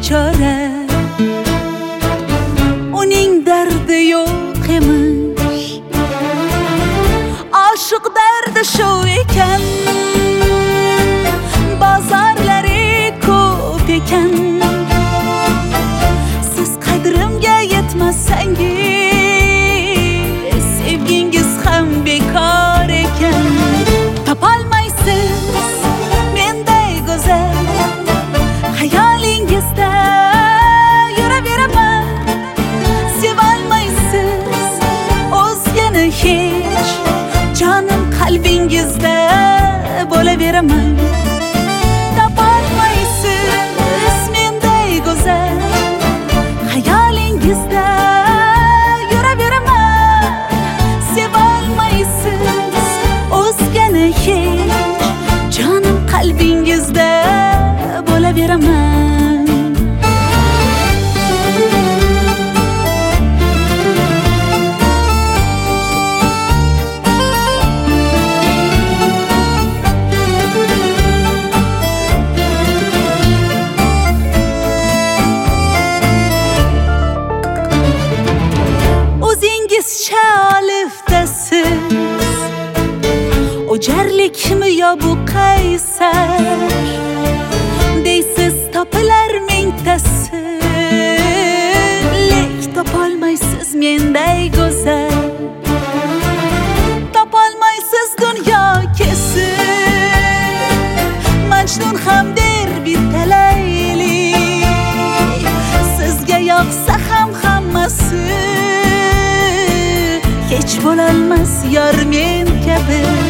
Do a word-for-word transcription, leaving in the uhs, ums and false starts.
bechora, uning dardi yo'q emish. Oshiq dardi shu ekan, bozorlari ko'p ekan. Siz qadrimga yetmasangiz, sevgingiz ham bekor ekan. Topolmaysiz menday go'zal, xayolingizda yuraveraman. Sevolmaysiz o'zgani hech, jonim qalbingizda bo'laveraman. Topolmaysiz menday go'zal, xayolingizda yuraveraman. Sevolmaysiz o'zgani hech, jonim qalbingizda bo'laveraman. O'zingizcha oliftasiz, o'jarlikmi yo bu qaysar? Deysiz topilar mingtasi, lek topolmaysiz menday go'zal. Topolmaysiz dunyo kesib, Majnun ham der bitta Layli. Sizga yoqsa ham hammasi, hech bo'lolmas yor men kabi.